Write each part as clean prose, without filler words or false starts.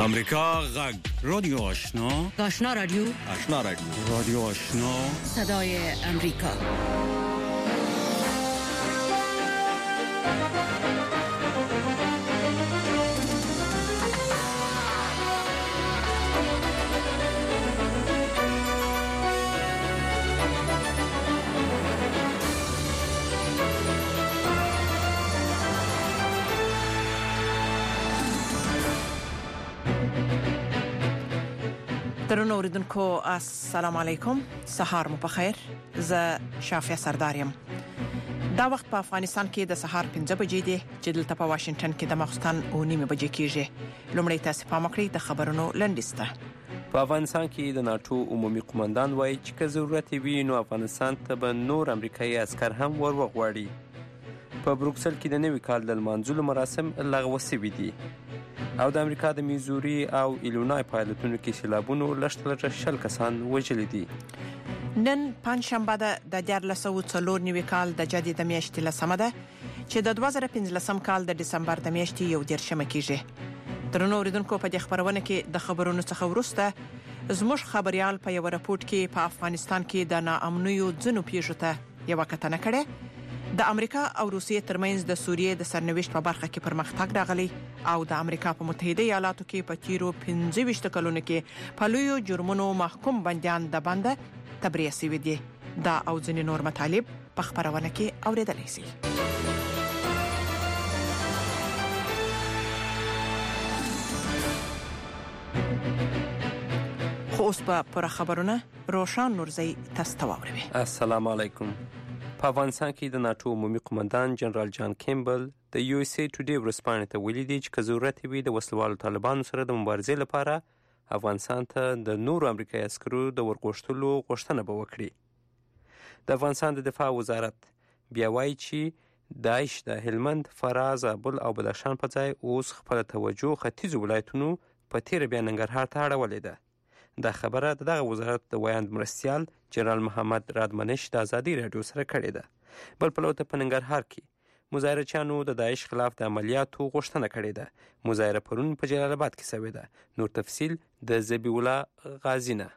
امریکا غږ رادیو آشنا رادیو رادیو آشنا صدای امریکا. درنو اوریدونکو السلام علیکم، سهار مو بخیر. زه شافیا سردارم. دا وخت په افغانستان کې د سهار 5 بجې دی چې دلته په واشنگټن کې د ماخستن 9 بجې کېږي. لومړی تاسو پام وکړئ د خبرونو لنډیسته. په افغانستان کې د ناتو عمومي قومندان وایي چې که ضرورت وي نو افغانستان ته به نور امریکایي عسكر هم وروغواړي. په بروکسل کې د نوي کال د لمانځلو مراسم لغوه شوي دي. او د امریکا د میزوري او ایلونای پایلټونو کې سیلابونو لږ 60 کسان وژلي دي. نن پنځشنبه د 1404 کال د جدي د میاشتې لسمه ده چې د 2015 کال د دسمبر د میاشتې 11 کېږي. درنو اوریدونکو په دې خبرونه کې د خبرونو څخه ورسته زموږ خبريال په یو راپورټ کې په افغانستان کې د ناامنیو ځنو پیښو ته یو کتنه کړې. د امریکا او روسیې ترمنځ د سوریې د سرنوشت په برخه کې پرمختګ راغلی او د امریکا په متحده ایالاتو کې په تیرو 25 کلونو کې په لویو جرمونو محکوم بنديان د بنده تبرئه شوي دي. دا او ځینې نور مطالب په خبرونه کې اوریدلای شئ. خو اوس په خبرونه روشن نورزی تاسو ته واوروي. السلام علیکم. په افغانستان کې د ناتو عمومي قومندان جنرال جان کیمبل د یو اس ای ټوډے ورسپانې ته ویلي دي چې که ضرورت وي د وسلوالو طالبانو سره د مبارزې لپاره افغانستان ته د نورو امریکایي عسکرو د ورغوښتلو غوښتنه به وکړي. د افغانستان د دفاع وزارت بیا وایي چې داعش د هلمند، فراه، زابل او بدخشان په ځای اوس خپل توجه ختیځو ولایتونو په تیره بیا ننګرهار ته اړولې ده. دا خبره دغه وزارت د ویاند مرستیال جنرال محمد رادمنش د ازادي رادیو سره کړې ده. بل پلو ته په ننګرهار کې مظاهرچیانو د داعش خلاف د عملیاتو غوښتنه کړې ده. مظاهره پرون په جلال آباد کې شوې ده. نور تفصیل د ذبیح الله غازی نه.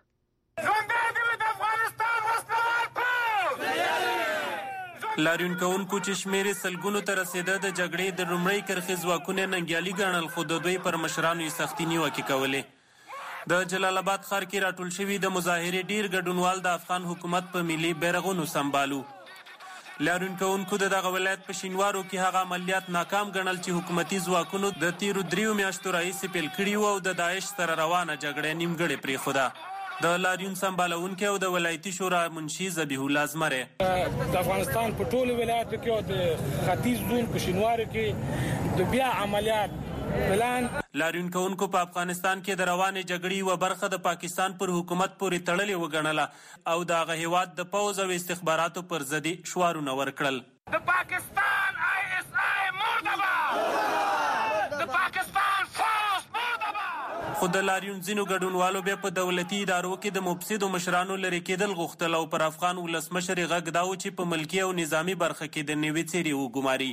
لاریون کوونکو چې شمیرې سلګونو ته رسیده د جګړې د لومړۍ کرښې ځواکونه ننګیالي ګڼل، خو د دوی پر مشرانو یې سختې نیوکې کولې. د جلال آباد ښار کې راټول شوي د مظاهرې ډیر ګډونوال د افغان حکومت په ملي بیرغونو سمبالو. لاریون کوونکو د دغه ولایت په شینوارو کې هغه عملیات ناکام ګڼل چې حکومتي ځواکونو د تیرو 3 میاشتو راهیسې پیل کړي وو او د داعش سره روانه جګړه نیمګړې پرېښوده. د لاریون سمبالونکي او د ولایتي شورا منشي ذبیح الله زمره د افغانستان په ټولو ولایتو کې او د ختیځ زون په شینوارو کې د بیا عملیات پلان. لاریون کوونکو په افغانستان کې د روانې جګړې و برخه د پاکستان پر حکومت پورې تړلې وګڼله او د هغه هیواد د پوځ او استخباراتو پر ضد شعارونه ورکړل. د پاکستان آی اس آی مردباد، د پاکستان فوج مردباد. خو د لاریون ځینو ګډونوالو بیا په دولتي ادارو کې د مفسدو مشرانو لرې کېدل غوښتل او پر افغان ولسمشر یې غږ دا و چې په ملکي او نظامي برخه کې د نوې څیرې وګماري.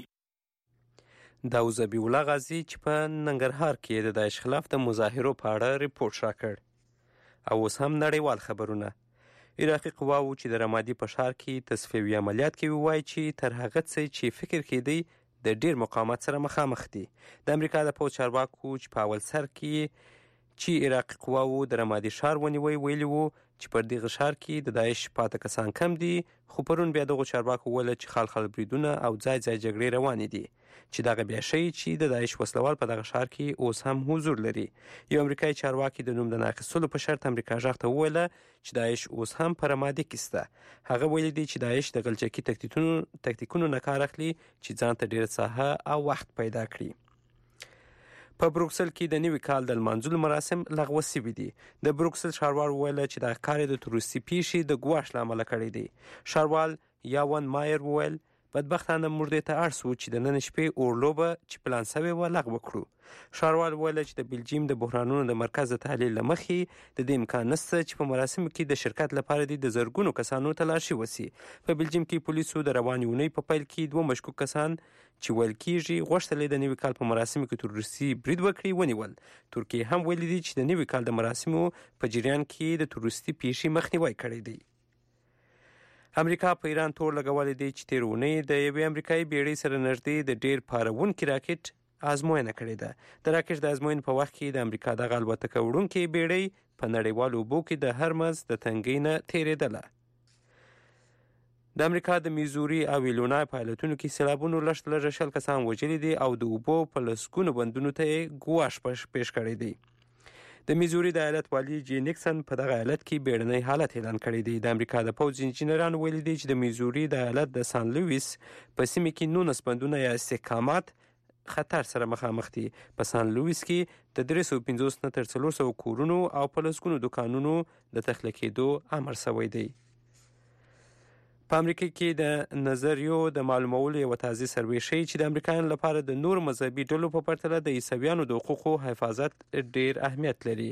دا ذبیح الله غازی چې په ننګرهار کې د داعش خلاف د مظاهرو په اړه ریپورت راکړ. او اوس هم نړیوال خبرونه. عراقي قواو چې د رمادي په ښار کې تصفیوي عملیات کوي وایي چې تر هغه څه چې فکر کېدی د ډیر مقاومت سره مخامخ دي. د امریکا د پوځ چارواکو چې په اول سر کې چې عراقي قواو د رمادي ښار ونیوي ویلي وو چې پر دغه ښار کې د داعش پاته کسان کم دي. خو پرون بیا دغه چارواکو ویل چې خلخال بریدونه او ځای ځای جګړې روانې دي چې دغه بیا شي چې د داعش وسلوال په دغه ښار کې اوس هم حضور لري. یو امریکایي چارواکي د نوم د ناقصولو په شرط امریکا ژغ ته وویل چې داعش اوس هم په رمادي کې شته. هغه ویلي دي چې داعش د غلچکي تکتیکونو نه کار اخلي چې ځان ته ډیره ساحه او وخت پیدا کړي. په بروکسل کې د نوي کال د لمانځلو مراسم لغوه شوي دي. د بروکسل ښاروال وویل چې دا کار د تروریستي پیښې د ګواښ له امله کړی دی. ښاروال یاون مایر وویل بدبختانه موږ دې ته اړ سو چې د نن شپې اورلوبه چې پلان سوې وه لغوه کړو. ښاروال ویل چې د بلجیم د بحرانونو د مرکز د تحلیل له مخې د دې امکان نشته چې په مراسمو کې د شرکت لپاره د زرګونو کسانو تلاشي وسي. په بلجیم کې پولیسو د روانې اونۍ په پیل کې 2 مشکوک کسان چې ویل کېږي غوښتل د نوي کال په مراسمو کې تروریستي برید وکړي ونیول. ترکیه هم ویلي دي چې د نوي کال د مراسمو په جریان کې د تروریستي پیښې مخنیوی کړی دی. امریکا په ایران تور لګولې دی چې تېره اونۍ د یوې امریکایي بیړۍ سره نږدې د ډېر پارونکي راکټ ازموینه کړې ده. د راکټ د ازموینې په وخت کې د امریکا دغه الوتکه وړونکې بیړۍ په نړیوالو اوبو کې د هرمز د تنګۍ نه تېرېدله. د امریکا د میزوري او ایلونای په ایالتونو کې سیلابونو لږ 100 کسان وژلي دي او د اوبو په لسګونو بندونو ته یې ګواښ پیش کړی دی. د میزوري د ایالت والی جی نیکسن په دغه ایالت کې بیړنی حالت اعلان کړی دی. د امریکا د پوځ انجینران ویلي دي چې د میزوري د ایالت د سان لویس په سیمه کې 19 بندونه یا استحکامات خطر سره مخامخ دي. په سان لویس کې د 350 نه تر 400 کورونو او په لسګونو دکانونو د تخلیه کېدو امر شوی دی. په امریکا کې د نظریو د معلومولو یو تازه سروې ښیي چې د امریکایانو لپاره د نور مذهبي ډلو په پرتله د عیسویانو د حقوقو حفاظت ډیر اهمیت لري.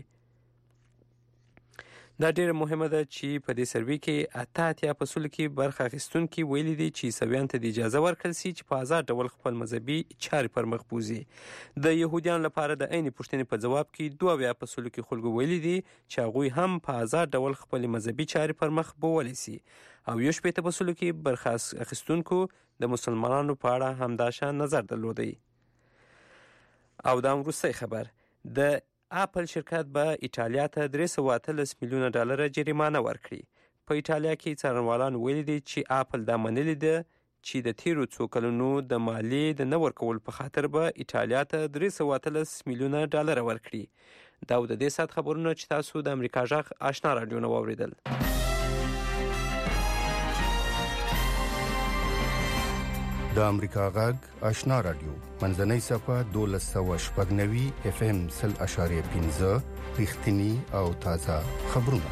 دا ډیره مهمه ده چې په دې سروې کې 88% کې برخه اخیستونکي ویلي دي چې عیسویانو ته د اجازه ورکړل شي چې په آزاد ډول خپل مذهبي چارې پر مخ بوځي. د يهودیانو لپاره د عین پوښتنې په جواب کې 22% کې خلکو ویلي دي چې هغوی هم په آزاد ډول خپل مذهبي چارې پر مخ بوولی شي او 18% کې برخه اخیستونکو د مسلمانانو په اړه همداشان نظر درلودی. او دا وروستی خبر د اپل شرکت به ایټالیا ته $313 میلیونه جریمانه ورکړي. په ایټالیا کې څارنوالان ویلي دي چې اپل دا منلې ده چې د تیرو څو کلونو د مالیې د نه ورکول په خاطر به ایټالیا ته $313 میلیونه ورکړي. دا د دې سات خبرونه چې تاسو د امریکا غږ آشنا رادیو نه واوریدل. د امریکا غږ آشنا رادیو منځنۍ صفه 1290 FM 0.5 رښتینی او تازه خبرونه.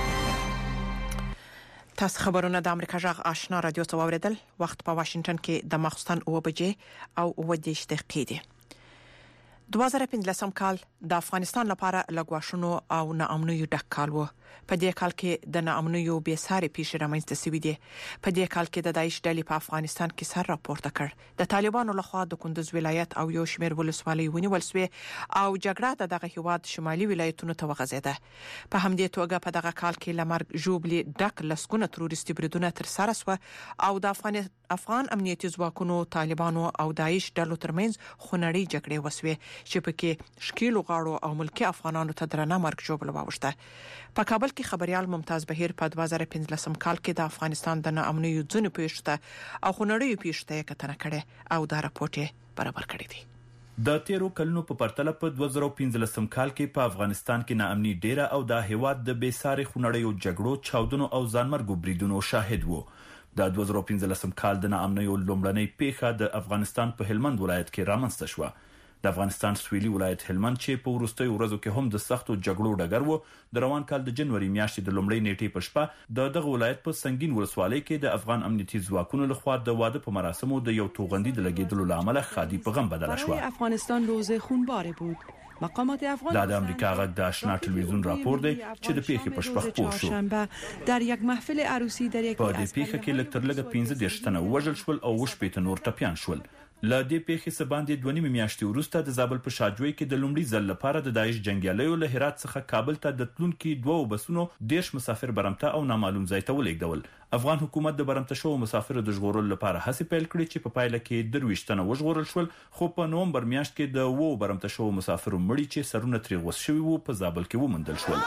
تاسو خبرونه د امریکا غږ آشنا رادیو څخه واوریدل. وخت په واشنگټن کې د ماخستن 9 بجې او 9 دقیقې دي. 2015 کال د افغانستان لپاره لګواشونو او ناامنیو ډک کال و. په دې کال کې د ناامنیو بې ساري پیښې رامنځته شوې دي. په دې کال کې د داعش ډلې په افغانستان کې سر راپورته کړ. د طالبانو لخوا د کندوز ولایت او یو شمېر ولسوالۍ ونیول شوې او جګړه دغه هیواد شمالي ولایتونو ته وغځېده. په همدې توګه په دغه کال کې لمرګ ژوبلي ډک لسګونه تروریستي بریدونه ترسره شوه او د افغان امنیتي ځواکونو طالبانو او داعش ډلو ترمنځ خونړۍ جګړې وسوې چې پکې شکیلو غاړو او ملکی افغانانو ته درنه مرګ ژوبله واوښته. په کابل کې خبريال ممتاز بهیر په 2015 کال کې د افغانستان د ناامنیو ځینو پیښو او خونړیو پیښو ته کتنه کړې او دا راپورټ یې برابر کړی دی. د تیرو کلونو په پرتله په 2015 کال کې په افغانستان کې ناامني ډیره او د هیواد د بیساري خونړیو جګړو، چاودنو او ځانمرګو بریدونو شاهد وو. د 2015 کال د ناامنیو لومړنۍ پیښه د افغانستان په هلمند ولایت کې رامنځته شوه. د افغانستان سویلي ولایت هلمند چې په وروستیو ورځو کې هم د سختو جګړو ډګر وو، د روان کال د جنوري میاشتې د لومړۍ نیټې په شپه دغه ولایت په سنگین ولسوالۍ کې د افغان امنیتي ځواکونو لخوا د واده په مراسمو د یو توغندي د لګیدلو لامل خادي په غم بدل شو. افغانستان روز خونبار بود. مقامات افغان د امریکا غږ د آشنا ټلویزیون راپور دی چې د پیښې په شپه خپور شو. در یک محفل عروسی در یک په دې پیښه کې لکتر لګ 15 تنه وژل شول او 18 نور ټپيان شول. ل دې پیښې څخه باندې 2 میاشتې وروسته د زابل په شاجوی کې د لومړي ځل لپاره د داعش جنگیالیو له هرات څخه کابل ته د تلونکو 2 بسونو 10 مسافر برمته او نامعلوم ځای ته ولېږدول. افغان حکومت د برمته شو مسافر د ژغورلو لپاره هڅې پیل کړې چې په پایله کې 23 تنه وژغورل شول، خو په نومبر میاشت کې د 2 برمته شو مسافر مړي چې سرونه ترې غوس شوي وو په زابل کې ومندل شول.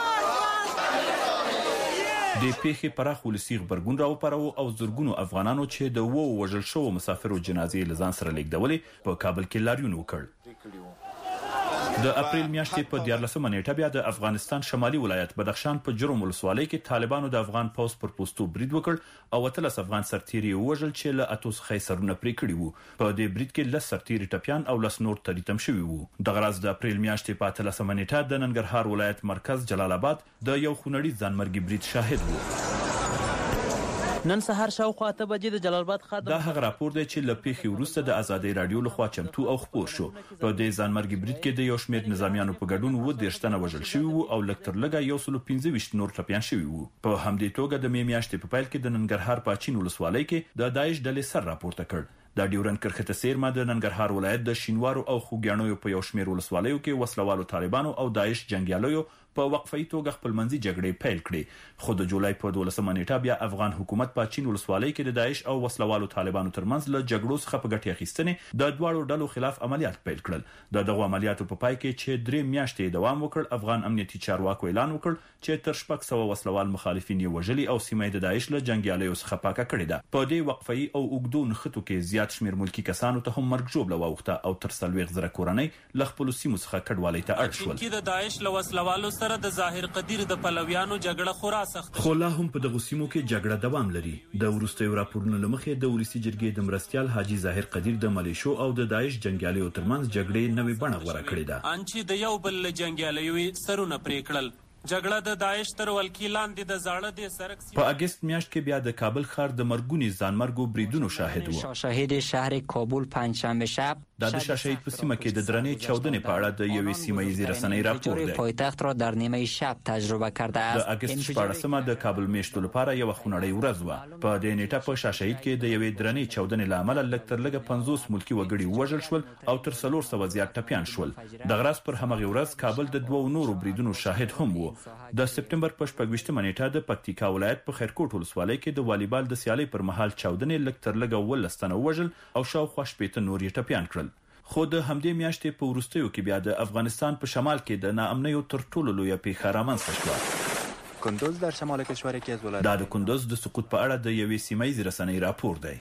د پیښې پراخ ولسی خبرګون راوپارو او زرګونو افغانانو چې د وژل شوو مسافرو جنازې لزان سره لیږدولې په کابل کې لاریون وکړ. د اپریل میاشتې په 14 نیټه بیا د افغانستان شمالي ولایت بدخشان په جرم ولسوالۍ کې طالبانو د افغان پوز پر پوسټو برید وکړ او 13 افغان سرتیري وژل چې له اتوس خیسرونه پرې کړی وو. په دې برید کې 10 سرتیري ټپيان او 10 نور تریتم شوي وو. د غرض د اپریل میاشتې په 13 نیټه د ننګرهار ولایت مرکز جلال آباد د یو خونړي ځانمرګي برید شاهد وو. نن سهار شاوخوا 8 بجې د جلال آباد خاطر دا هغه راپور دی چې ل پیښې وروسته د ازادي رادیو لخوا چمتو او خپور شو. په دې ځانمرګي برید کې د یو شمېر نظامیانو په ګډون 13 تنه وژل شوي وو او لکتر لګا 115 نور ټپيان شوي وو. په همدې توګه د میاشتې په پیل کې د ننګرهار پاچین ولسوالۍ کې د داعش ډلې سر راپورته کړ. د ډیورن کرخته سیرما د ننګرهار ولایت د شینوارو او خوګیانو په یو شمېر ولسوالیو کې وسلوالو طالبانو او داعش جنگیالیو په وقفي توګه خپل منځي جګړې پیل کړې. خو د جولای په 12 نیټه بیا افغان حکومت پاچین ولسوالۍ کې د داعش او وسلوالو طالبانو ترمنځ له جګړو څخه په ګټه اخیستنې د دواړو ډلو خلاف عملیات پیل کړل. د دغه عملیاتو په پای کې چې 3 میاشتې دوام وکړ، افغان امنیتي چارواکو اعلان وکړ چې تر 600 وسلوال مخالفین یې وژلي او سیمه د داعش له جنگیالیو څخه پاکه کړې ده. په دې وقفي او اوګدون خطو کې زیات شمیر ملکی کسانو ته هم مرګ ژوبله واوښته او تر 40,000 کورنۍ له خپل سیمو څخه کډوالۍ ته اړ شول. چې د داعش له وسلوالو سره د ظاهر قدیر د پلویانو جګړه خورا سخت خو لا هم په دغه سیمو کې جګړه دوام لري. د وروستیو راپورونو لمخې د ولسی جرګې د مرستيال حاجی ظاهر قدیر د ملیشو او د داعش جنگیالیو ترمنځ جګړې نوې بڼه غوړه کړې ده. ان چې د یو بل جنگیالیو سرونه پرې کړل. جګړه د داعش تر ولکې لاندې د زاړه د سرک په اگست میاشت کې بیا د کابل ښار د مرګونی ځانمرګو بریدونو شاهد وو. شاهد شهر کابل پنجشنبه شب د شاهد په سیمه کې د درنې چاودنې په اړه د یوې سیمه‌یزې رسنۍ راپور دی. پایتخت را در نیمه شب تجربه کرده است. د اگست 14مه د کابل میشتو لپاره یو خونړی ورځ و. په دې نیټه په شاهد کې د یوې درنې چاودنې لامل لکتر لګه 50 ملکی وګړي وژل شول او تر 400 زیات ټپيان شول. د غرض پر همغه ورځ کابل د دوه نورو بریدونو شاهد هم وو. د سپتمبر په 28مه نیټه د پکتیکا ولایت په خیرکوټ ولسوالۍ کې د والیبال د سیالۍ پر مهال چاودنې لکتر لګه ولستنه وژل او شاوخوا شپېته نور یې ټپيان کړل. خو د همدې میاشتې په وروستیو کې بیا د افغانستان په شمال کې د ناامنیو تر ټولو لویه پیښه رامنځته شوه. کندوز در شمال کشور یکی از ولایات دا د کندوز د سقوط په اړه د یوې سیمه‌یزې رسنۍ راپور دی.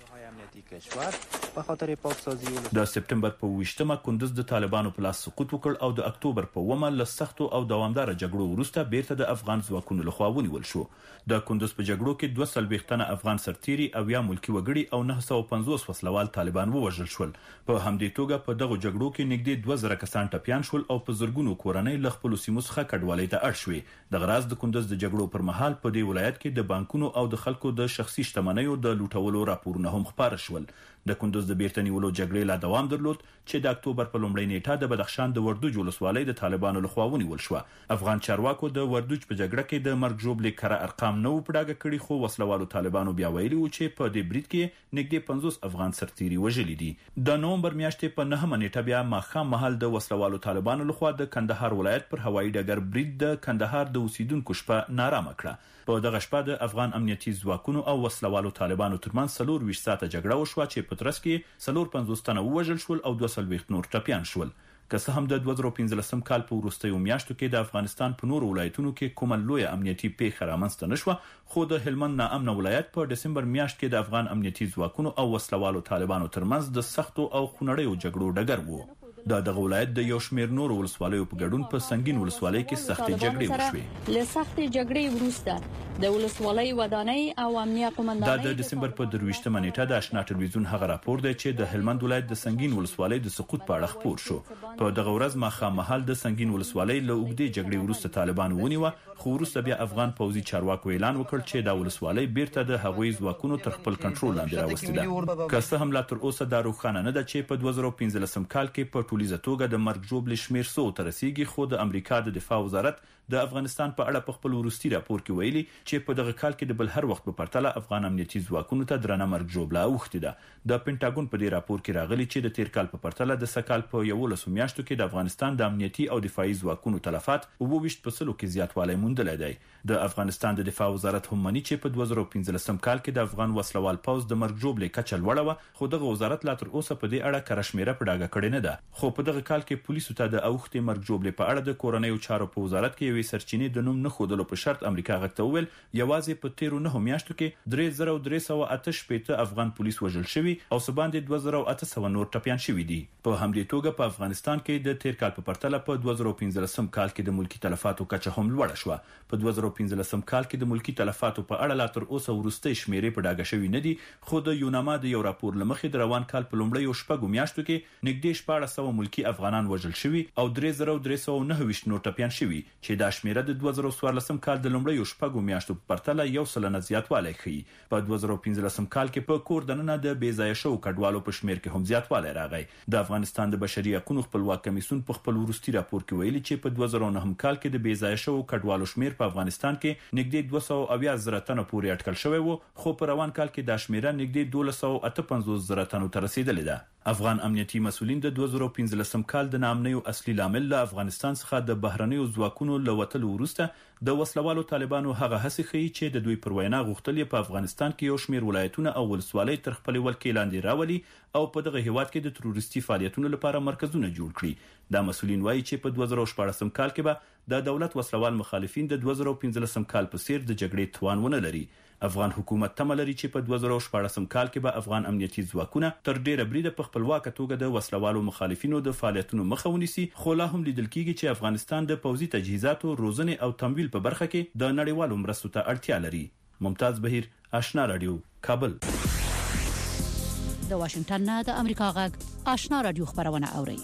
کشور په خاطر پاکسازی د سپتمبر په 28مه کندوز د طالبانو په لاس سقوط وکړ او د اکتوبر په 1مه له سختو او دوامدار جګړو وروسته بیرته د افغان ځواکونو لخوا ونیول شو. د کندوز په جګړو کې 240 تنه افغان سرتیري او یا ملکی وګړي او 950 وسلوال طالبان ووژل شول. په همدې توګه په دغه جګړو کې نږدې 2000 کسان ټپيان شول او په زرګونو کورنۍ له خپل سیمو څخه کډوالۍ ته اړ شوې. د غراز د کندوز د جګړو پر مهال په دې ولایت کې د بانکونو او د خلکو د شخصي شتمنیو د لوټولو راپورونه هم خبر شول. د کندوز د بیرته نیولو جګړې لا دوام درلود چې د اکتوبر په لومړۍ نیټه د بدخشان د وردوج ولسوالۍ د طالبانو لخوا ونیول شو. افغان چارواکو د وردوج په جګړه کې د مرګ ژوبلې کره ارقام نه وپډاګه کړي، خو وسلوالو طالبانو بیا ویلي و چې په دې برید کې نږدې 50 افغان سرتیري وژلي دي. د نومبر میاشتې په 9مه نیټه بیا ماښام مهال د وسلوالو طالبانو لخوا د کندهار ولایت پر هوایي ډګر برید د کندهار د اوسیدونکو شپه نارامه کړه. په دغه شپه د افغان امنیتي ځواکونو او وسلوالو طالبانو ترمنځ 24 ساعته جګړه وشوه چې په ترڅ کې 450 تنه ووژل شول او 240 نور ټپيان شول. که څه هم د 2015 کال په وروستیو میاشتو کې د افغانستان په نورو ولایتونو کې کومه لویه امنیتي پیښه رامنځته نشوه، خو د هلمند ناامن ولایت په دسمبر میاشت کې د افغان امنیتي ځواکونو او وسلوالو طالبانو ترمنځ د سختو او خونړیو جګړو ډګر وو. د دغه ولایت د یو شمېر نورو ولسوالیو په ګډون په سنگین ولسوالۍ کې سختې جګړې وشوې. له سختې جګړې وروسته د ولسوالۍ ودانۍ او امنیه قومندانۍ د دسمبر په 23مه نیټه د آشنا ټلویزیون هغه راپور دی چې د هلمند ولایت د سنگین ولسوالۍ د سقوط په اړه خبر شو. په دغه ورځ ماښام مهال د سنگین ولسوالۍ له اوږدې جګړې وروسته طالبان ونیوه، خو وروسته بیا افغان پوځي چارواکو اعلان وکړ چې د ولسوالۍ بیرته د هغوی ځواکونو تر خپل کنټرول لاندې راوستې ده. که څه هم لا تر اوسه دا روښانه نه ده چې په 2015 کال کې په ټولیزه توګه د مرګ ژوبلې شمیر 100 ته رسیږي، خو د امریکا د دفاع وزارت د افغانستان په اړه په خپل وروستي راپور کې ویلي چې په دغه کال کې د بل هر وخت په پرتله افغان امنیتي ځواکونو ته درنه مرګ ژوبله اوښتې ده. د پینټاګون په دې راپور کې راغلي چې د تیر کال په پرتله د سکال په 11 میاشتو کې د افغانستان د امنیتي او دفاعي ځواکونو تلفات 22% کې زیاتوالی موندلی دی. د افغانستان د دفاع وزارت هم مني چې په 2015 کال کې د افغان وسلوال پوځ د مرګ ژوبلې کچه لوړه وه، خو دغه وزارت لا تر اوسه په دې اړه کره شمیره په ډاګه کړې نه ده. خو په دغه کال کې پولیسو ته د اوښتې مرګ ژوبلې په اړه د کورنیو چارو په وزارت کې یوې سرچینې د نوم نه ښودلو په شرط امریکا غږ ته وویل یوازې په تیرو 9 میاشتو کې 3388 افغان پولیس وژل شوي او څه باندې 2800 نور ټپيان شوي دي. په همدې توګه په افغانستان کې د تیر کال په پرتله په 2015 کال کې د ملکی تلفاتو کچه هم لوړه شوه. په 2015 کال کې د ملکی تلفاتو په اړه لا تر اوسه وروستۍ شمیرې په ډاګه شوي نه دي، خو د یوناما د یو راپور لمخې د روان کال په لومړیو شپږو میاشتو کې نږدې 1300 ملکی افغانان وژل شوي او 3329 نور ټپيان شوي چې دا شمیره د 2014 کال د لومړیو شپږو میاشتو په پرتله 1% زیاتوالی ښیي. په 2015 کال کې په کور دننه د بې ځایه شوو کډوالو په شمیر کې هم زیاتوالی راغی. د افغانستان د بشري حقوقو خپلواک کمیسیون په خپل وروستي راپور کې ویلي چې په 2009 کال کې د بې ځایه شوو کډوالو شمیر په افغانستان کې نږدې 280,000 تنه پورې اټکل شوی و، خو په روان کال کې دا شمیره نږدې 1258,000 تنو ته رسیدلې ده. افغان امنیتي مسؤلین د 2015 کال د ناامنیو اصلي لامل له افغانستان څخه د بهرنیو ځواکونو له وتلو وروسته د وسلوالو طالبانو هغه هڅې ښیي چې د دوی پر وینا غوښتل په افغانستان کې یو شمیر ولایتونه او ولسوالۍ تر خپل ولکې لاندې راولي او په دغه هیواد کې د تروریستي فعالیتونو لپاره مرکزونه جوړ کړي. دا مسؤلین وایي چې په 2014 کال کې به د دولت وسلوال مخالفین د 2015 کال په څیر د جګړې توان ونه لري. افغان حکومت تمه لري چې په 2014 کال کې به افغان امنیتي ځواکونه تر ډیره بریده په خپلواکه توګه د وسلوالو مخالفینو د فعالیتونو مخه ونیسي، خو لا هم لیدل کېږي چې افغانستان د پوځي تجهیزاتو، روزنې او تمویل په برخه کې د نړیوالو مرستو ته اړتیا لري. ممتاز بهیر، آشنا رادیو، کابل. د واشنگټن نه د امریکا غږ آشنا رادیو خبرونه اوري.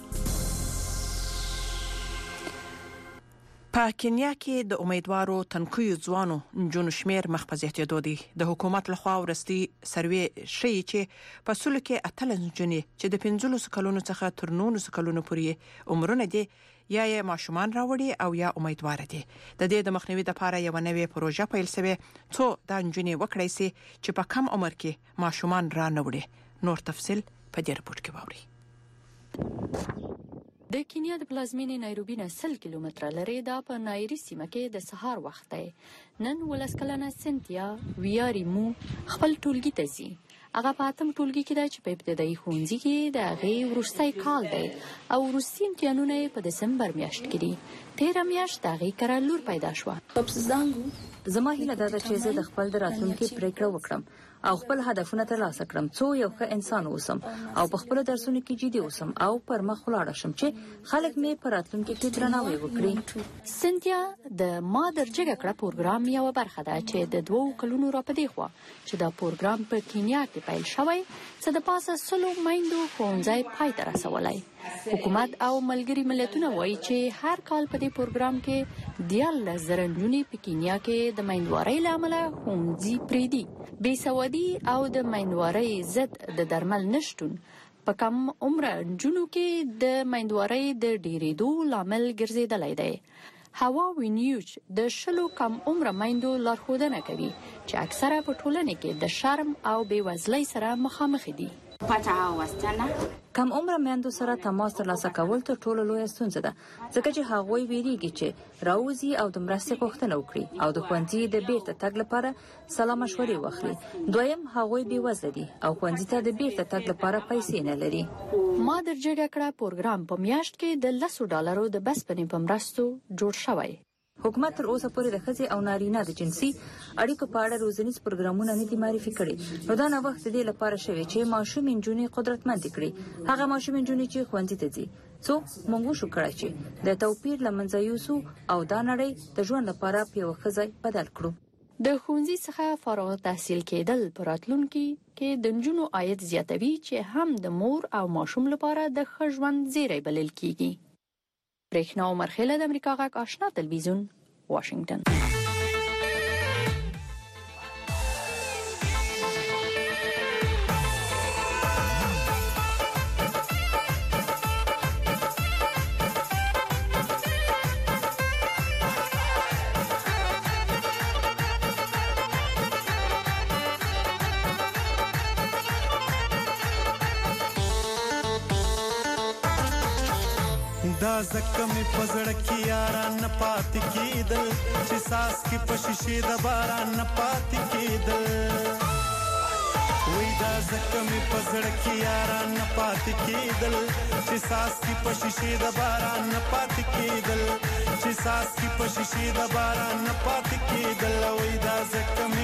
په کینیا کې د امیدوارو تنکیو ځوانو نجونو شمیر مخ په زیاتېدو دی. د حکومت لخوا ورستي سروې ښیي چې په سلو کې 18 نجونې چې د 15 کلونو څخه تر 19 کلونو پورې عمرونه دي یا ماشومان راوړي او یا امیدوار دي. د دې د مخنیوي لپاره یو نوې پروژه پیل شوه څو د نجونې وکړي سي چې په کم عمر کې ماشومان را نوړي. نور تفصيل په دې رپورت کې ووري. د کینیا د پلازمینې نایروبي نه 100 کیلومتره لري دا په نایری سیمه کې د سهار وخت دی. نن ولسکلنه سنتیا ویاریمو خپل ټولګي ته ځي. هغه په اتم ټولګي کې د په ابتدایي ښوونځي کې د هغې وروستی کال دی او وروستي امتحانونه په دسمبر میاشت کې دي. تیره میاشت د هغې کره لور پیدا شوه. زما هیله دا ده چې زه د خپل راتلونکي پریکړه وکړم او خپل هدفونه ترلاسه کړم څو یو ښه انسان اوسم او په خپل درسونو کې جدي اوسم او پر مخ ولاړ شم چې خلک مې په راتلونکي کې درناوی وکړي. سنتیا د ما درجه کړه پروګرام یو برخه ده چې د 2 کلونو را پدې خو چې دا پروګرام په کینیا کې پیل شوی چې د پاسه سلو مایندو ښوونځي پای ته رسولای. حکومت او ملګری ملتونه وایي چې هر کال په دې پروګرام کې 10,000 نجونې په کینیا کې د میندوارۍ له امله ښوونځي پرېږدي. بېسوادي او د میندوارۍ ضد د درمل نشتون په کم عمره نجونو کې د میندوارۍ د ډېرېدو لامل ګرځېدلی دی. هوا وینیوچ د 10 کم عمره میندو لارښودنه کوي چې اکثره په ټولنه کې د شرم او بېوزلۍ سره مخامخ دي. کم عمره میندو سره تماس ترلاسه کول تر ټولو لویه ستونزه ده ځکه چې هغوی ویریږي چې راوځي او د مرستې غوښتنه وکړي او د ښوونځي د بیرته تګ لپاره سلا مشورې واخلي. دویم هغوی بېوزله دي او ښوونځي ته د بیرته تګ لپاره پیسې نه لري. ما درجه کړه پروګرام په میاشت کې د $10 د بسپنې په مرستو جوړ شوی. حکومت تر اوسه پورې د ښځې او نارینه د جنسي اړیکو په اړه روزنیز پروګرامونه نه دي معرفي کړي. نو دا نه وخت دی لپاره شوی چې ماشوم نجونې قدرتمند کړي. هغه ماشوم نجونې چې ښوونځي ته ځي څو موږ شو کړای چې د توپیر لمنځه یوسو او دا نړۍ د ژوند لپاره په یو ښځې بدل کړو. د ښوونځي څخه فارغ التحصیل کېدل په راتلونکي کې د نجونو عاید زیاتوي چې هم د مور او ماشوم لپاره د ښه ژوند زیری بلل کیږي. برېښنا عمر خیله د امریکا غږ آشنا تلویزیون واشنگټن. دا زکه می پزړه کې یاران نه پات کېدل چې ساس کې پشیشې د باران نه پات کېدل. وې دا زکه می پزړه کې یاران نه پات کېدل چې ساس کې پشیشې د باران نه پات کېدل چې ساس کې پشیشې د باران نه پات کېدل. وې دا زکه می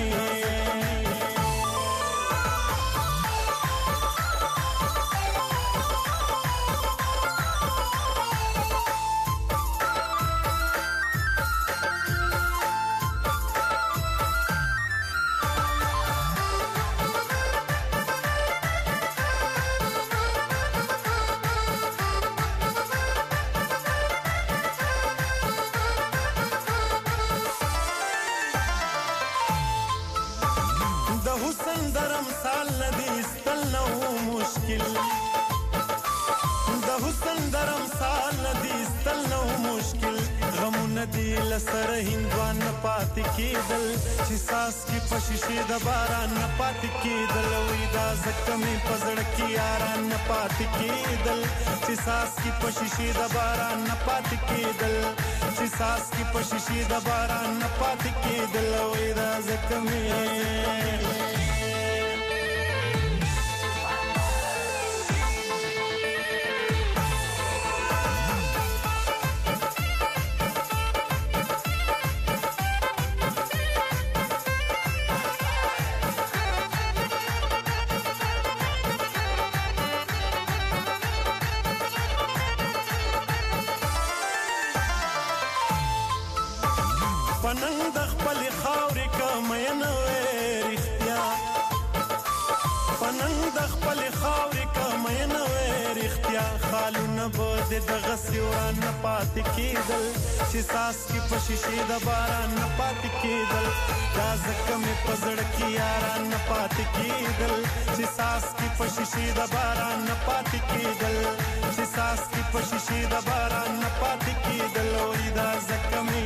ندی لسر هندوان پاتې کېدل چې ساس کې پشیشې د باران نه پاتې کېدل وې دا زکه مې پزړ کې یاران نه پاتې کېدل چې ساس کې پشیشې د باران نه پاتې کېدل چې ساس کې پشیشې د باران نه پاتې کېدل وې دا زکه مې پننګ د خپل خاورې کمینه وې رښتیا پننګ د خپل خاورې کمینه وې رښتیا خالونه به د غسیوان نه پاتې کېدل چې ساس کې پشیشې د باران نه پاتې کېدل دا زکه مې پزړ کې یاران نه پاتې کېدل چې ساس کې پشیشې د باران نه پاتې کېدل چې ساس کې پشیشې د باران نه پاتې کېدل وې دا زکه مې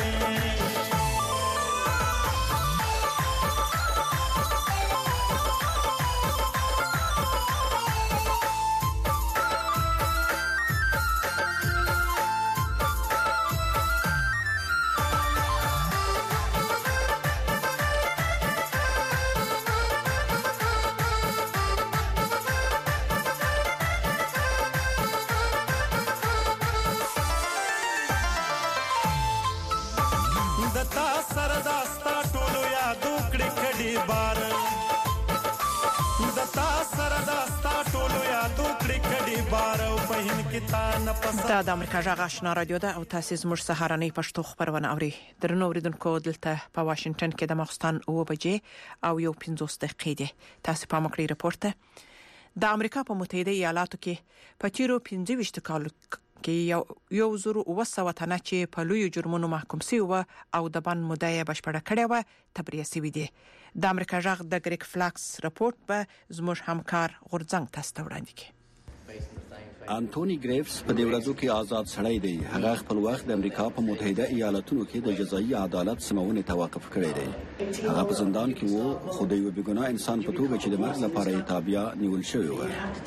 دا د امریکا غږ آشنا رادیو ده او تاسو زموږ سهارنۍ پښتو خبرونه اوري درنو اوریدونکو دلته په واشنگټن کې د ماخستان 9 بجې او 1:50 دقیقې دي تاسو په مکړی رپورت د امریکا په متحده ایالاتو کې په تیرو 25 کالو کې یو زرو وسو تنه چې په لوی جرمونو محکوم شوی او د بند مدعا بشپړه کړې و تبرئه شوی دی د امریکا غږ د ګریګ فلاکس رپورت به زموږ همکار غورځنګ تاسو ته وړاندې کوي انټونی ګریفز په دې ورځو کې آزاد شړای دی هغه خپل وخت د امریکا په متحده ایالاتونو کې د جزایي عدالت سمونې توقف کړی دی هغه په زندان کې وو خو د یو بېګناه انسان په توګه چې د مرګ لپاره یې تابع نیول شوی و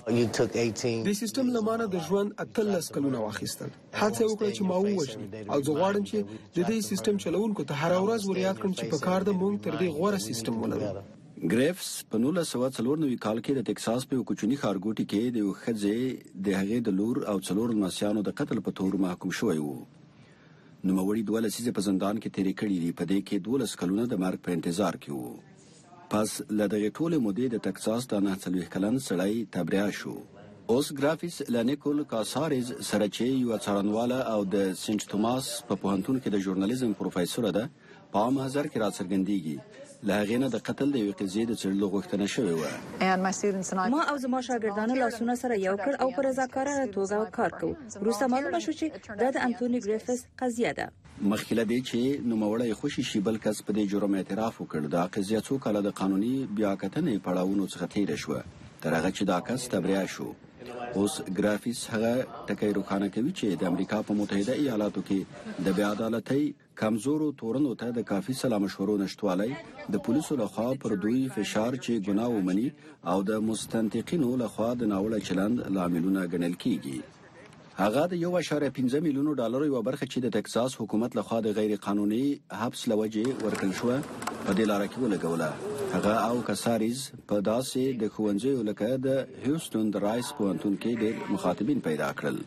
د سیستم لمانه د ژوند 13 کلونه واخیستل هڅه وکړه چې ما ووژني او زه غواړم چې د دې سیستم چلوونکو ته هر ورځ ورياد کړم چې په کار د مونږ تر دې غوړه سیستم ولرو ګریفز په 1994 کال کې د ټکساس په کوچني ښارګوټي کې د یو ښځې د هغې د لور او څلور لمسیانو د قتل په تور محکوم شوی و نوموړي 12 لسیزې په زندان کې تیرې کړې دي په دې کې 12 کلونه د مرګ په انتظار کې وو پس له دغه ټولې مودې د ټکساس د 49 کلن سړی تبرئه شو اوس ګرافیس لانیکول کاساریز سره چې یو څارنواله او د سنت توماس په پوهنتون کې د ژورنالیزم پروفیسور ده په عام حاضر کې راڅرګندېږي لاغینه د قتل د یو قضیې د څېړلو غوښتنه شوې و ما او زما شاګردانو لاسونه سره یو کړ او پر رضاکارانه توګه کار کوو وروسته معلومه شو چې دا د انټونی ګریفز قضیه ده مخکې له دې چې نوموړی خوشي شي بل کس په دې جرم اعتراف وکړ دا قضیه څو کاله د قانوني بیاکتنې پړاوونو څخه تېره شوه تر هغه چې دا کس تبرئه شو اوس ګرافیس هغه ټکی روښانه کوي چې د امریکا په متحده ایالاتو کې د بې عدالتۍ کمزورو تورنو ته د کافي سلا مشورو نشټوالی د پولیسو لخوا پر دوی فشار چې ګناه ومني او د مستنطقینو لخوا د ناوړه چلند لاملونه ګڼل کیږي هغه د 1.5 میلیون ډالر یو برخه چې د ټکساس حکومت لخوا د غیر قانوني حبس لوجه ورکړل شو په دې لار کې ولګوله هغه او کساریز په داسې د خوندزیو لکه د هیوستن د رایس پوهنتون کې ډېر مخاطبین پیدا کړل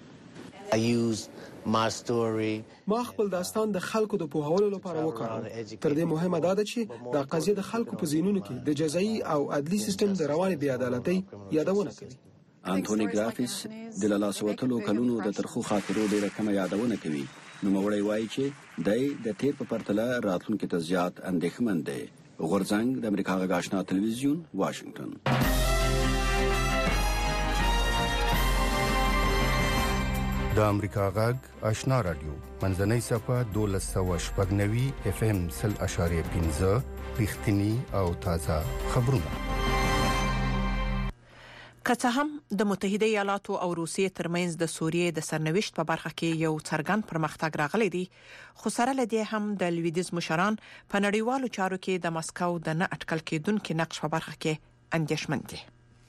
ما خپل داستان د خلکو د پوهولو لپاره وکړ تر دې مهمه ده چې دا قضیه د خلکو په ذهنونو کې د جزایي او عدلي سیستم د رواني بې عدالتۍ یادونه کوي انټونی ګرافیس د لاسوتلو کلونو د ترخو خاطرو ډېره کمه یادونه کوي نوموړی وایي چې د تیر په پرتله راتلونکي ته زیات اندېښمن دی غورځنګ د امریکا غږ آشنا تلویزیون واشنگټن د امریکا غږ آشنا رادیو منځنۍ صفه 1290 اف ام 0.15 رښتینی او تازه خبرونه که څه هم د متحده ایالاتو او روسیې ترمنځ د سوریې د سرنوشت په برخه کې یو څرګند پرمختګ راغلی دی، خو سره له دې هم د لویدیځ مشران په نړیوالو چارو کې د مسکو د نه اټکل کېدونکي نقش په برخه کې اندېښمن دي.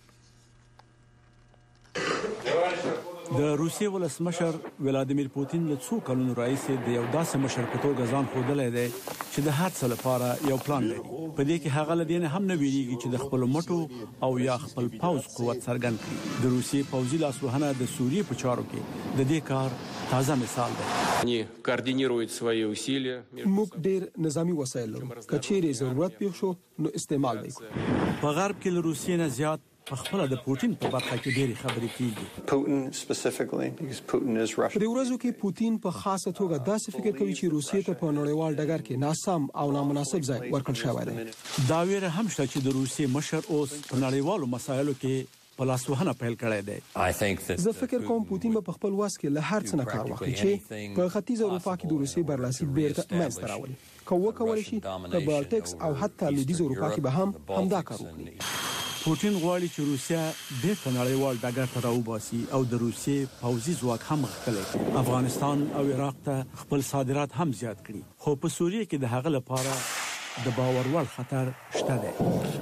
د روسیې ولسمشر ولادیمیر پوتین له څو کلونو راهیسې د یو داسې مشر په توګه ځان ښودلی دی چې د هر څه لپاره یو پلان لري. په دې کې هغه له دې نه هم نه ویریږي چې د خپلو مټو او یا خپل پوځ قوت څرګند کړي. د روسیې پوځي لاسوهنه د سوریې په چارو کې د دې کار تازه مثال دی. موږ ډېر نظامی وسایل لرو، که چیرې ضرورت پیښ شو نو استعمال وکړو. په غرب کې له روسیې نه زیات په خپل د پوتین په برخه کې ډېری خبرې کیږي. په دې ورځو کې پوتین په خاصه توګه داسې فکر کوي چې روسیې ته په نړیوال ډګر کې ناسم او نامناسب ځای ورکړل شوی دی. دا ویره هم شته چې د روسیې مشر اوس په نړیوالو مسایلو کې په لاسوهنه پیل کړی دی. زه فکر کوم پوتین به په خپل واس کې له هر څه نه کار واخلي چې په ختیځ اروپا کې د روسیې برلاسي بیرته منځته راولي. که وکولی شي په بالټکس او حتی لویدیځ اروپا کې به هم همدا کار وکړي. پوتین غواړي چې روسیا بیرته نړیوال ډګر ته راوباسي او د روسیې پوځي ځواک هم غښتلی کړي، افغانستان او عراق ته خپل صادرات هم زیات کړي. خو په سوریې کې د هغه لپاره د باور وړ خطر شته دی.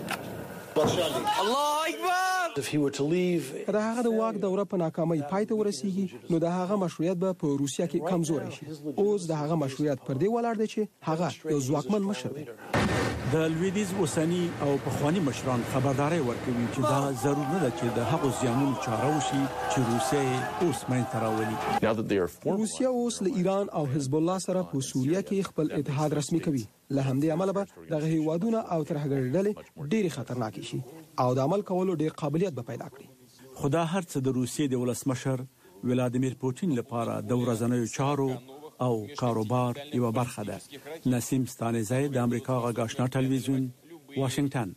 الله اکبر. که د هغه د واک دوره په ناکامۍ پای ته ورسیږي نو د هغه مشروعیت به په روسیا کې کمزوری شي. اوس د هغه مشروعیت پر دې ولاړ دی چې هغه یو ځواکمن مشر دی. د لویدیځ اوسنی او پخوانی مشران خبرداري ورکوي چې دا ضرور نه ده چې د هغو زیانونو چاره وشي چې روسیه اوس منځته راولي. روسیا اوس له ایران او حزب الله سره په سوریه کې خپل اتحاد رسمي کوي. له همدې امله به دغه هیوادونه او ترهګرې ډلې ډېرې خطرناکې شي او د عمل کولو ډېر قابلیت به پیدا کړي. خو دا هر څه د روسیې د ولسمشر ولادیمیر پوتین لپاره د ورځنیو چارو او کاروبار یو برخه ده. نسیم ستانزی د امریکا غږ آشنا ټلویزیون، واشنگټن.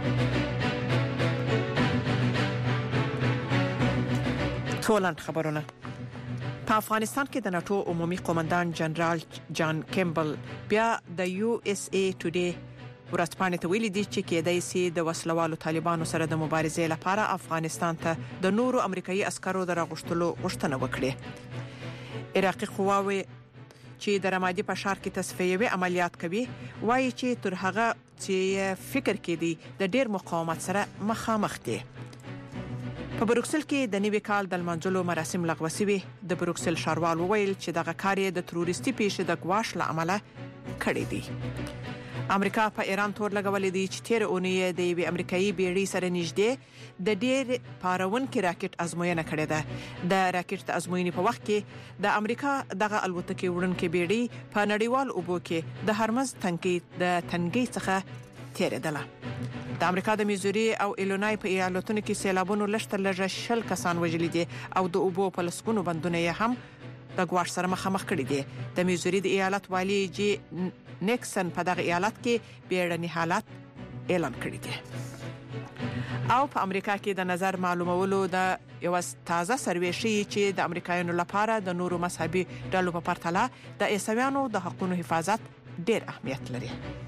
ټولنډ خبرونه. په افغانستان کې د ناتو عمومي قومندان جنرال جان کیمبل بیا د USA Today ورځپاڼې ته ویلي دي چې کېدای شي د وسلوالو طالبانو سره د مبارزې لپاره افغانستان ته د نورو امریکایي عسکرو د راغښتلو غوښتنه وکړي. عراقي قواوې چې د رمادي په ښار کې تصفیوي عملیات کوي وایي چې تر هغه چې فکر کې دي د ډېر مقاومت سره مخامخ دي. په بروکسل کې د نوي کال د لمانځلو مراسم لغوه شوي. د بروکسل ښاروال وویل چې دغه کار یې د تروریستي پیښې د ګواښ له امله کړی دی. امریکا په ایران تور لګولې دي چې تیر اونۍ د یوې امریکایي بیړۍ سره نږدې د ډېر پارونکي راکټ ازموینه کړې ده. د راکټ د ازموینې په وخت کې د امریکا دغه الوتکې وړونکې بیړۍ په نړیوال اوبو کې د هرمز تنګي څخه تیرېدله. د امریکا د میزوري او ایلونای په ایالتونو کې سیلابونو لږتر لږه 20 کسان وژلي دي او د اوبو په لسګونو بندونه یې هم د ګواښ سره مخامخ کړي دي. د میزوري د ایالت والی جی نیکسن په دغه ایالت کې بیړني حالات اعلان کړی دي. او په امریکا کې د نظر معلومولو د یو تازه سروې شي چې د امریکایانو لپاره د نورو مذهبي ډلو په پرتله د عیسویانو د حقوقو حفاظت ډېر اهمیت لري.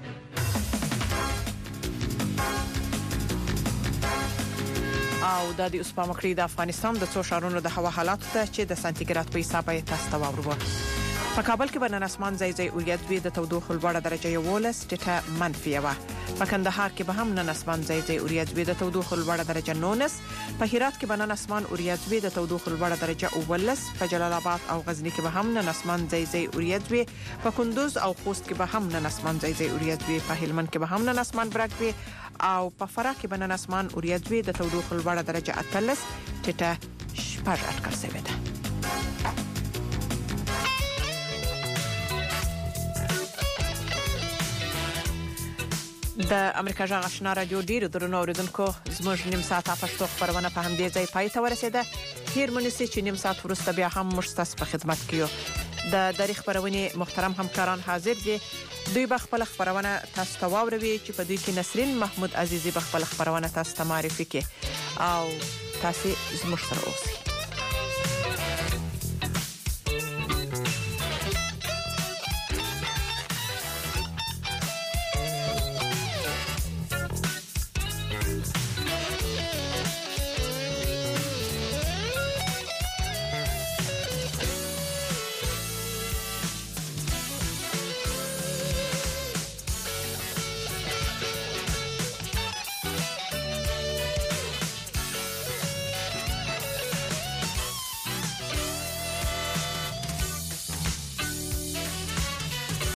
او د دې اوس په مکړې د افغانستان د څو ښارونو د هوا حالات ته چې د سانتیګراد په حساب یې تاسو ته واورو. په کابل کې بنن اسمان ځای ځای اوریدوي د تودوخه لوړه درجه 11 ټیټه -1. په کندهار کې به هم نن اسمان ځای ځای اوریدوي د تودوخه لوړه درجه 19. په هرات کې بنن اسمان اوریدوي د تودوخه لوړه درجه 19. په جلال آباد او غزنی کې به هم نن اسمان ځای ځای اوریدوي. په کندوز او خوست کې به هم نن اسمان ځای ځای اوریدوي. په هلمند کې به هم نن اسمان برګوي او په فراه کې به نن اسمان اوریدوي د تودوخه لوړه درجه 18 ټیټه 8.8 ده. د امریکا غږ آشنا رادیو ډیرو درنو اوریدونکو زموږ نیم ساعت پښتو خبرونه په همدې ځای پای ته ورسیده. هیر منسي چې نیم ساعت وروسته بیا هم موږ تاسو په خدمت کې یو. د تاریخ خبرونه محترم همکاران حاضر دي. دوی به خپل خبرونه تاسو ته واوروي چې په دوی کې نسرین محمود عزیزی به خپل خبرونه تاسو ته معرفي کوي او تاسو زموږ سره اوسئ.